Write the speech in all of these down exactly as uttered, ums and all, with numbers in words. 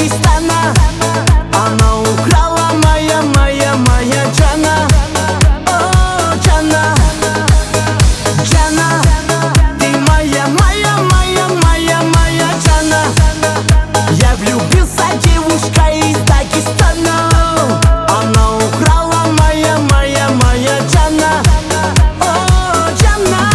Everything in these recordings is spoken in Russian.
Дагестана. Она украла моя, моя, моя Джана. О, Джана, Джана, ты моя, моя, моя, моя, моя Джана. Я влюбился, девушка из Дагестана. Она украла моя, моя, моя Джана. О, Джана.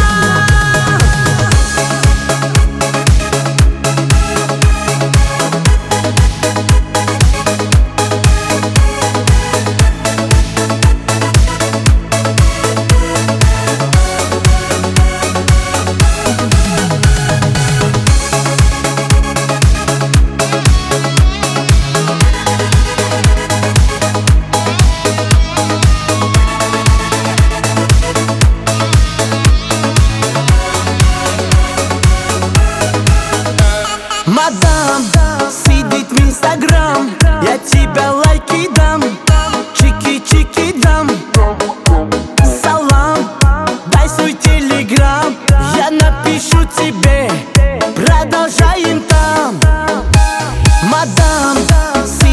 Мадам, сидит в Инстаграм, я тебя лайки дам, чики-чики дам. Салам, дай свой телеграм, я напишу тебе, продолжаем там. Мадам,